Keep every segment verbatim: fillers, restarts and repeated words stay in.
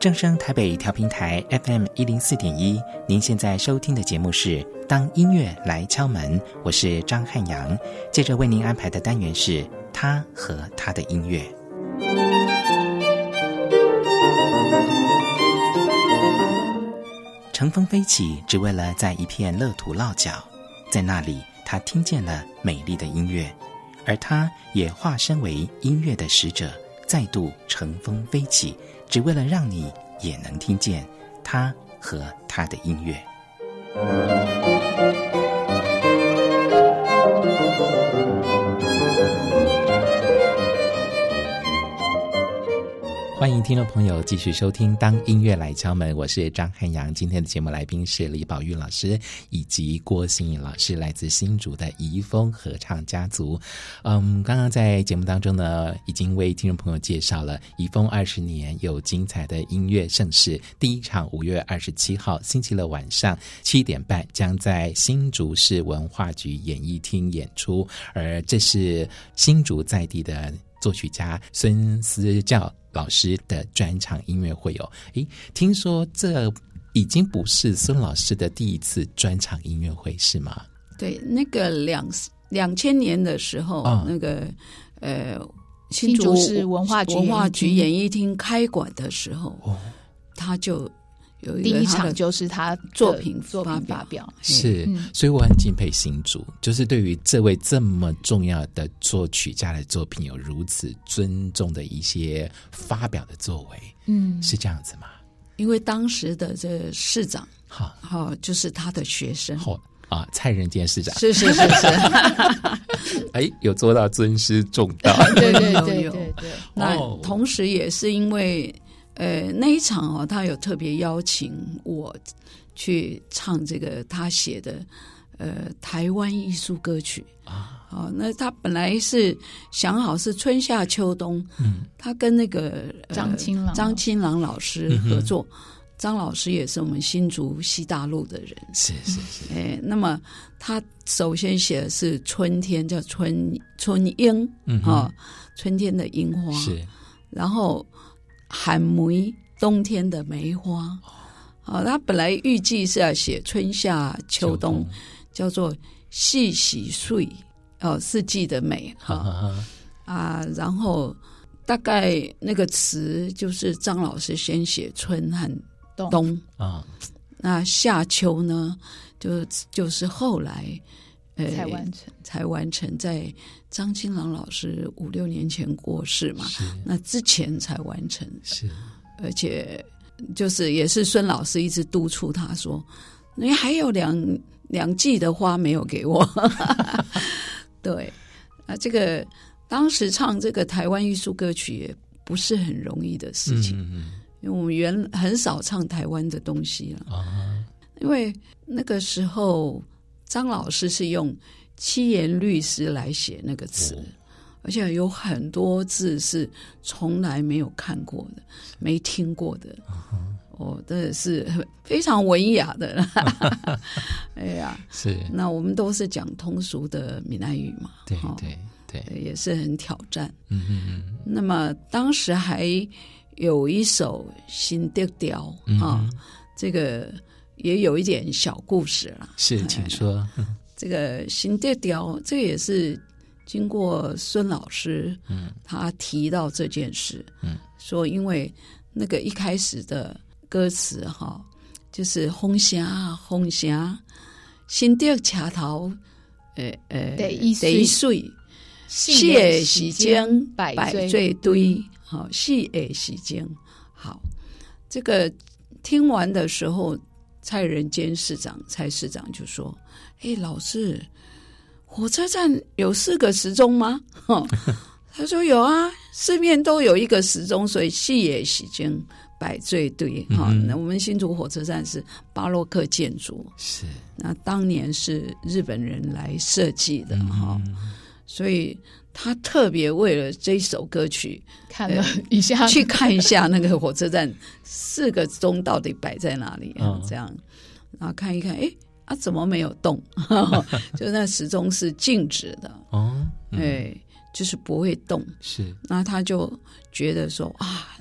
正声台北调频台 F M 一零四点一，您现在收听的节目是《当音乐来敲门》，我是张汉阳。接着为您安排的单元是他和他的音乐。乘风飞起，只为了在一片乐土落脚，在那里，他听见了美丽的音乐，而他也化身为音乐的使者，再度乘风飞起，只为了让你也能听见他和他的音乐。欢迎听众朋友继续收听当音乐来敲门，我是张汉阳。今天的节目来宾是李宝玉老师以及郭心颖老师，来自新竹的怡丰合唱家族。嗯，刚刚在节目当中呢，已经为听众朋友介绍了怡丰二十年有精彩的音乐盛事。第一场五月二十七号星期六晚上七点半将在新竹市文化局演艺厅演出，而这是新竹在地的作曲家孙思教老师的专场音乐会哦。诶，听说这已经不是孙老师的第一次专场音乐会是吗？ 对，那个两两千年的时候，哦、那个呃新竹市文化局文化局演艺厅开馆的时候，哦、他就有一个第一场就是他作品作品发表， 是、嗯，所以我很敬佩新竹，就是对于这位这么重要的作曲家的作品有如此尊重的一些发表的作为，嗯，是这样子吗？ 因为当时的这市长， 好， 好就是他的学生， 好啊，蔡仁坚市长， 是是是是， 哎，有做到尊师重道， 对对对对对， 那同时也是因为。呃，那一场哦，他有特别邀请我去唱这个他写的呃台湾艺术歌曲啊。哦，那他本来是想好是春夏秋冬，嗯，他跟那个、呃、 张清郎张清郎老师合作，嗯、张老师也是我们新竹西大路的人， 是是是。 哎，那么他首先写的是春天，叫春春樱，嗯，哦，春天的樱花是， 然后。寒梅，冬天的梅花，好，他本来预计是要写春夏秋冬，叫做四时水，哦，四季的美，哈啊，然后大概那个词就是张老师先写春和冬啊，那夏秋呢，就就是后来。 呃，才完成， 才完成，在张清郎老师五六年前过世嘛，那之前才完成， 是， 而且就是也是孙老师一直督促他说，你还有两两季的花没有给我，对，啊，这个当时唱这个台湾艺术歌曲也不是很容易的事情，嗯嗯嗯，因为我们原很少唱台湾的东西了，啊，因为那个时候。张老师是用七言律诗来写那个词，哦、而且有很多字是从来没有看过的、没听过的，哦，真的是非常文雅的。哎呀， 是。 那我们都是讲通俗的闽南语嘛， 对对对， 也是很挑战。 嗯嗯嗯。 那么当时还有一首新调调啊，这个。也有一点小故事了， 是，请说。 嗯、这个新调调，这个也是经过孙老师，嗯，他提到这件事，嗯，说因为那个一开始的歌词哈，就是红霞红霞，新调卡头，呃呃，第一岁，四个时间百最堆，好，四个时间，好，这个听完的时候。蔡仁坚市长蔡市长就说：“哎，老师，火车站有四个时钟吗？”他说：“有啊，四面都有一个时钟，所以戏也已经摆最对哈。嗯、那我们新竹火车站是巴洛克建筑， 是那当年是日本人来设计的哈、嗯，所以他特别为了这首歌曲看了一下、呃， 去看一下那个火车站四个钟到底摆在哪里、嗯、这样，然后看一看，哎啊，怎么没有动？就那时钟是静止的哦，哎、嗯，就是不会动。 是， 那他就觉得说啊，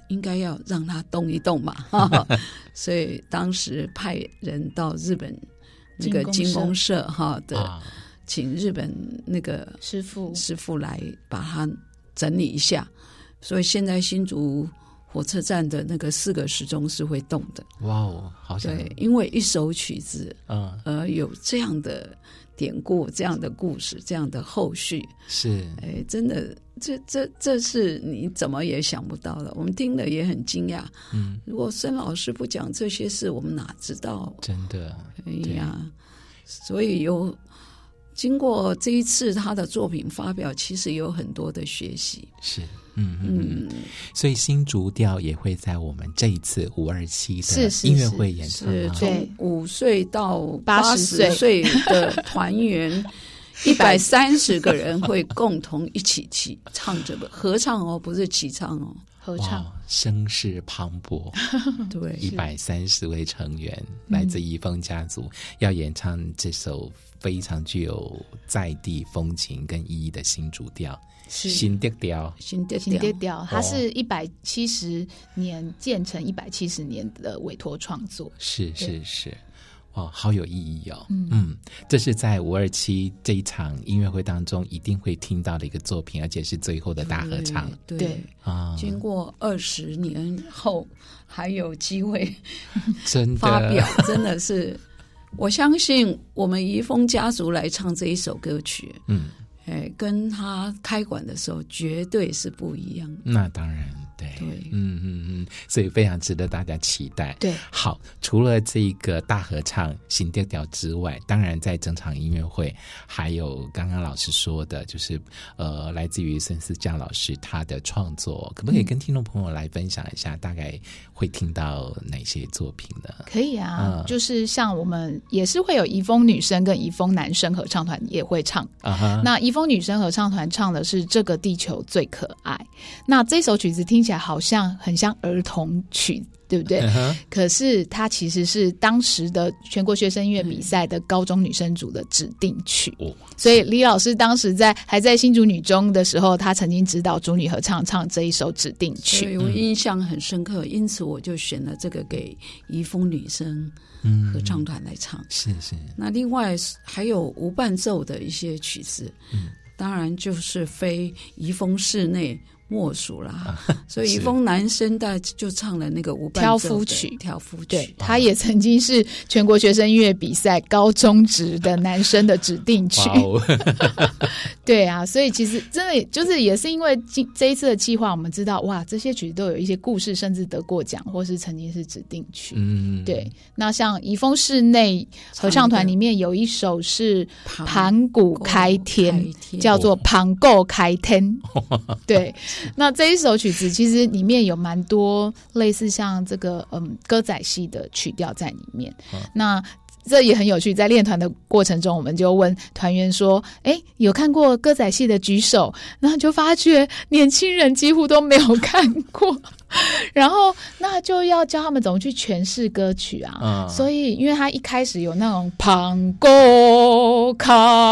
应该要让他动一动嘛，所以当时派人到日本那个精工社哈的、啊，请日本那个师傅师傅来把它整理一下，所以现在新竹火车站的那个四个时钟是会动的。 哇哦，好像对，因为一首曲子， 嗯， 呃，有这样的典故、这样的故事、这样的后续， 是， 哎，真的，这这这是你怎么也想不到的。我们听了也很惊讶。嗯，如果孙老师不讲这些事，我们哪知道？ 真的， 哎呀，所以有经过这一次他的作品发表，其实有很多的学习。 是。嗯嗯，所以新竹调也会在我们这一次五二七的音乐会演唱， 是从五岁到八十岁的团员一百三十个人会共同一起起唱这个合唱哦，不是齐唱哦， 合唱， 声势磅礴。 对， 一百三十位成员来自怡丰家族、嗯、要演唱这首非常具有在地风情跟意义的新竹调。新竹调， 新竹调，它是一百七十年建成，一百七十年的委托创作， 是是是，哦，好有意义哦。嗯, 嗯，这是在五二七这一场音乐会当中一定会听到的一个作品，而且是最后的大合唱。 对, 对啊，经过二十年后还有机会真的发表，真的是，我相信我们怡丰家族来唱这一首歌曲，嗯。哎，跟他开馆的时候绝对是不一样的。 那当然，对， 对， 嗯嗯嗯，所以非常值得大家期待。 对， 好，除了这个大合唱新调调之外，当然在整场音乐会还有刚刚老师说的，就是呃，来自于孙思佳老师他的创作，可不可以跟听众朋友来分享一下，大概会听到哪些作品呢？ 可以啊，嗯、就是像我们也是会有怡丰女生跟怡丰男生合唱团也会唱啊哈，那怡丰女生合唱团唱的是《这个地球最可爱》，那这首曲子听起来好像很像儿童曲，对不对？ uh-huh. 可是它其实是当时的全国学生音乐比赛的高中女生组的指定曲、嗯、所以李老师当时在还在新竹女中的时候，他曾经指导主女合唱唱这一首指定曲， 所以我印象很深刻、嗯、因此我就选了这个给怡丰女生合唱团来唱、嗯、 是是。 那另外还有无伴奏的一些曲子、嗯、当然就是非怡丰室内莫属啦、啊、所以怡丰男生代就唱了那个无伴奏的挑夫曲， 挑夫曲， 对，他也曾经是全国学生音乐比赛高中职的男生的指定曲。对啊，所以其实真的就是也是因为这一次的计划，我们知道哇，这些曲都有一些故事，甚至得过奖，或是曾经是指定曲。嗯，对。那像怡丰室内合唱团里面有一首是盘古开天，叫做盘古开天。对。那这一首曲子其实里面有蛮多类似像这个嗯歌仔戏的曲调在里面、嗯、那这也很有趣，在练团的过程中我们就问团员说，诶，有看过歌仔戏的举手，然后就发觉年轻人几乎都没有看过然后那就要教他们怎么去诠释歌曲啊、嗯、所以因为他一开始有那种盘古开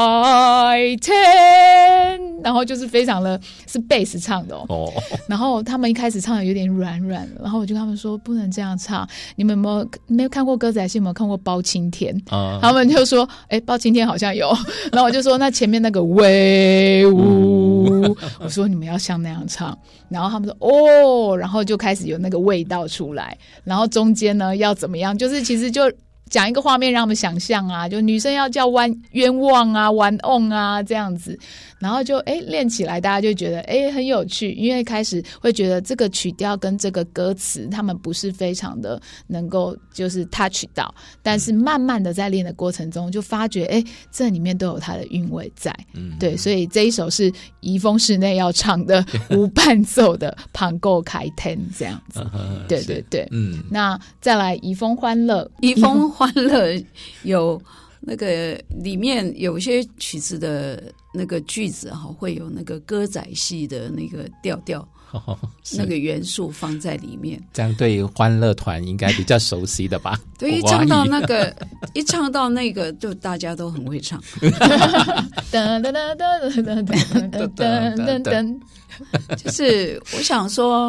天，然后就是非常的是贝斯唱的 哦, 哦然后他们一开始唱的有点软软，然后我就跟他们说不能这样唱，你们有没有没有看过歌仔戏，有没有看过包青天、嗯、他们就说诶包青天好像有然后我就说那前面那个威武、嗯、我说你们要像那样唱，然后他们说哦，然后就开始有那个味道出来，然后中间呢要怎么样，就是其实就讲一个画面让他们想象啊，就女生要叫弯冤枉啊玩 on 啊这样子，然后就诶练起来，大家就觉得诶很有趣，因为开始会觉得这个曲调跟这个歌词他们不是非常的能够就是 touch 到，但是慢慢的在练的过程中就发觉诶这里面都有它的韵味在、嗯、对，所以这一首是怡丰室内要唱的无伴奏的盘古开天这样子、啊、对对对，嗯，那再来怡丰欢乐， 怡丰欢乐有那个里面有些曲子的那个句子会有那个歌仔戏的那个调调、哦、那个元素放在里面， 这样对欢乐团应该比较熟悉的吧对，一唱到那个一唱到那个就大家都很会唱噔噔噔噔噔噔噔噔噔，就是我想说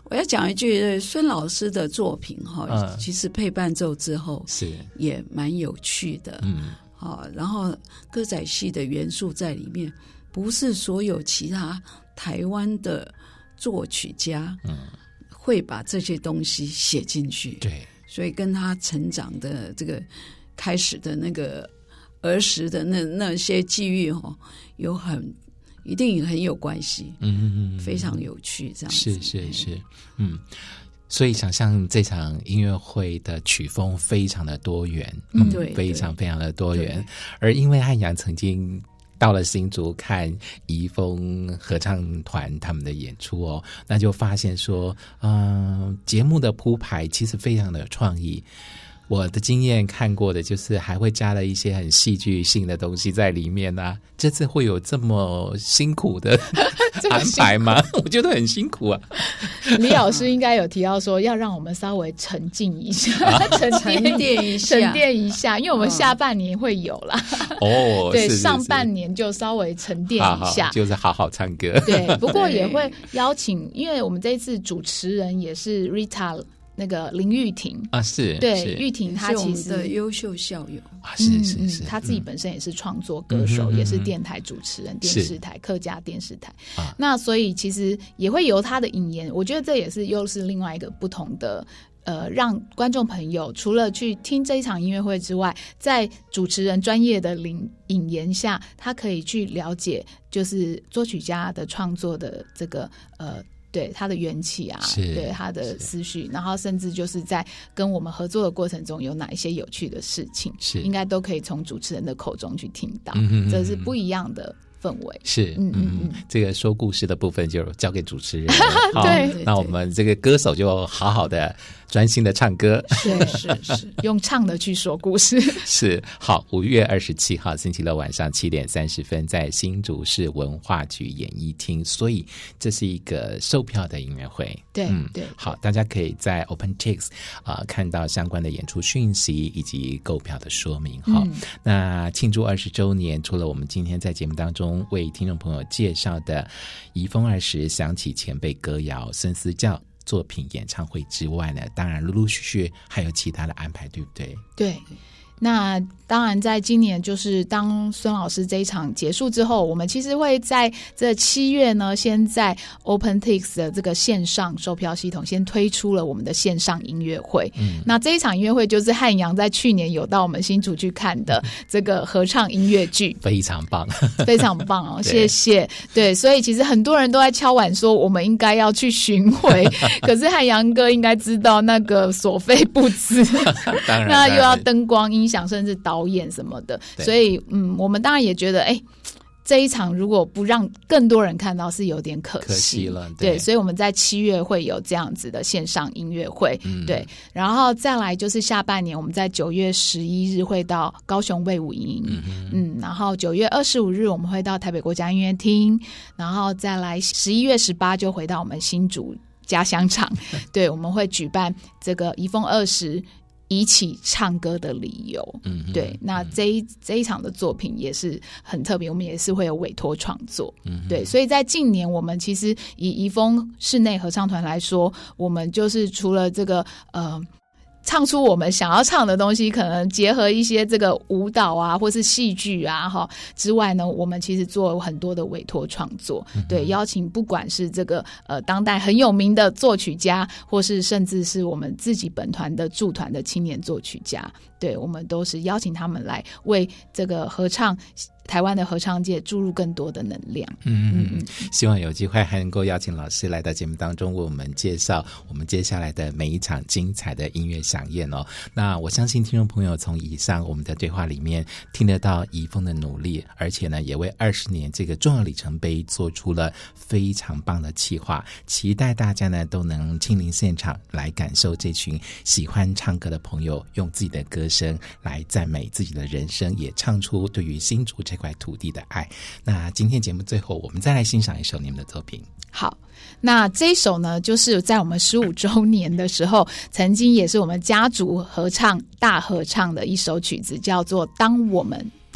我要讲一句，孙老师的作品哈、嗯，其实配伴奏之后是也蛮有趣的，嗯，好，然后歌仔戏的元素在里面，不是所有其他台湾的作曲家，嗯，会把这些东西写进去， 对， 所以跟他成长的这个开始的那个儿时的那那些际遇哈，有很。一定很有关系，嗯嗯，非常有趣，这样子是是是，嗯，所以想象这场音乐会的曲风非常的多元，嗯，对，非常非常的多元。而因为汉阳曾经到了新竹看怡丰合唱团他们的演出哦，那就发现说，嗯、呃，节目的铺排其实非常的有创意。我的经验看过的就是还会加了一些很戏剧性的东西在里面啊，这次会有这么辛苦的安排吗？我觉得很辛苦啊。 李老师应该有提到说要让我们稍微沉浸一下，啊、沉淀一下， 沉淀一下，因为我们下半年会有啦。 哦， 对， 是是是上半年就稍微沉淀一下， 好好就是好好唱歌。 对，不过也会邀请，因为我们这一次主持人也是 Rita。那个林玉婷啊，是对玉婷，她其实是我们的优秀校友啊，是是是， 她、嗯嗯、自己本身也是创作歌手，嗯、也是电台主持人，电视台客家电视台、啊。那所以其实也会由她的引言，我觉得这也是又是另外一个不同的。呃，让观众朋友除了去听这一场音乐会之外，在主持人专业的领引言下，他可以去了解，就是作曲家的创作的这个呃。对他的元气啊，对他的思绪，然后甚至就是在跟我们合作的过程中有哪一些有趣的事情，是应该都可以从主持人的口中去听到，嗯、这是不一样的氛围。 是，嗯嗯嗯，这个说故事的部分就交给主持人对， 那我们这个歌手就好好的专心的唱歌， 是是是，用唱的去说故事。 是，好，五月二十七号星期六晚上七点三十分，在新竹市文化局演艺厅，所以这是一个售票的音乐会。 对，嗯，对， 好，大家可以在 OpenTix 啊、呃、看到相关的演出讯息以及购票的说明。好、嗯，那庆祝二十周年，除了我们今天在节目当中为听众朋友介绍的怡丰二十想起前辈歌谣孙思教作品演唱会之外呢，当然陆陆续续还有其他的安排，对不对？ 对，那当然在今年就是当孙老师这一场结束之后，我们其实会在这七月呢，先在 OpenTix 的这个线上售票系统先推出了我们的线上音乐会、嗯、那这一场音乐会就是汉阳在去年有到我们新竹去看的这个合唱音乐剧， 非常棒非常棒哦，谢谢。对，所以其实很多人都在敲碗说我们应该要去巡回可是汉阳哥应该知道那个所费不赀当然那又要灯光音响甚至导演什么的，所以嗯，我们当然也觉得哎，这一场如果不让更多人看到是有点可惜， 可惜了。 对, 对，所以我们在七月会有这样子的线上音乐会、嗯、对，然后再来就是下半年我们在九月十一日会到高雄卫武营， 嗯, 嗯，然后九月二十五日我们会到台北国家音乐厅，然后再来十一月十八就回到我们新竹家乡场对，我们会举办这个怡丰二十一起唱歌的理由，嗯，对，那这一这一场的作品也是很特别，我们也是会有委托创作，嗯，对，所以在近年我们其实以怡丰室内合唱团来说，我们就是除了这个呃唱出我们想要唱的东西，可能结合一些这个舞蹈啊或是戏剧啊哈之外呢，我们其实做很多的委托创作、嗯、对，邀请不管是这个呃当代很有名的作曲家，或是甚至是我们自己本团的驻团的青年作曲家，对，我们都是邀请他们来为这个合唱台湾的合唱界注入更多的能量。 嗯嗯，希望有机会还能够邀请老师来到节目当中为我们介绍我们接下来的每一场精彩的音乐飨宴哦。那我相信听众朋友从以上我们的对话里面听得到怡丰的努力，而且呢也为二十年这个重要里程碑做出了非常棒的企划，期待大家呢都能亲临现场来感受这群喜欢唱歌的朋友用自己的歌声来赞美自己的人生，也唱出对于新竹这块土地的爱。那今天节目最后我们再来欣赏一首你们的作品。 好，那这一首呢就是在我们十五周年的时候曾经也是我们家族合唱大合唱的一首曲子，叫做当我们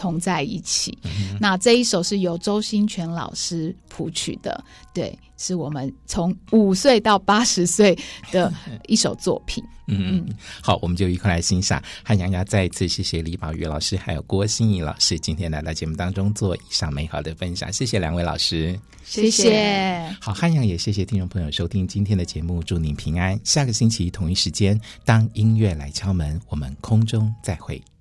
同在一起。嗯、那这一首是由周兴全老师谱曲的，对，是我们从五岁到八十岁的一首作品。 嗯，好，我们就一块来欣赏。汉阳要再一次谢谢李宝玉老师还有郭心怡老师今天来到节目当中做以上美好的分享，谢谢两位老师， 谢谢。 好，汉阳也谢谢听众朋友收听今天的节目，祝您平安。下个星期同一时间，当音乐来敲门，我们空中再会。